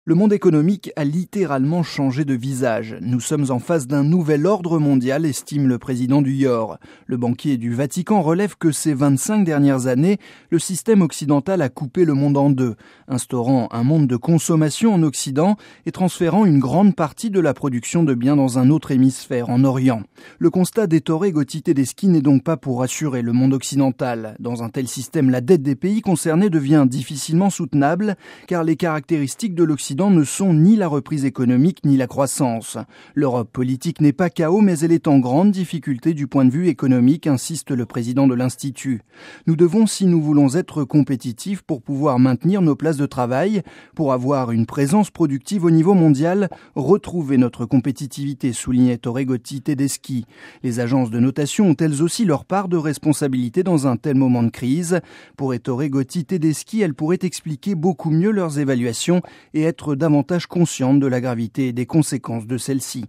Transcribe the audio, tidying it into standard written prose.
Le monde économique a littéralement changé de visage. Nous sommes en face d'un nouvel ordre mondial, estime le président du IOR. Le banquier du Vatican relève que ces 25 dernières années, le système occidental a coupé le monde en deux, instaurant un monde de consommation en Occident et transférant une grande partie de la production de biens dans un autre hémisphère, en Orient. Le constat d'Ettore Gotti Tedeschi n'est donc pas pour rassurer le monde occidental. Dans un tel système, la dette des pays concernés devient difficilement soutenable, car les caractéristiques de l'Occident ne sont ni la reprise économique ni la croissance. L'Europe politique n'est pas KO, mais elle est en grande difficulté du point de vue économique, insiste le président de l'Institut. Nous devons, si nous voulons être compétitifs pour pouvoir maintenir nos places de travail, pour avoir une présence productive au niveau mondial, retrouver notre compétitivité, soulignait Ettore Gotti Tedeschi. Les agences de notation ont elles aussi leur part de responsabilité dans un tel moment de crise. Pour Ettore Gotti Tedeschi, elles pourraient expliquer beaucoup mieux leurs évaluations et être davantage consciente de la gravité et des conséquences de celle-ci.